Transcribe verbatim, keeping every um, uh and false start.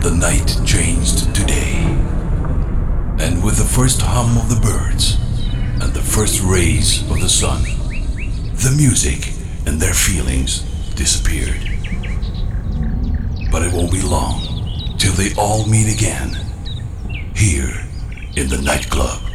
The night changed to day, and with the first hum of the birds and the first rays of the sun, the music and their feelings disappeared. But it won't be long till they all meet again, here in the nightclub.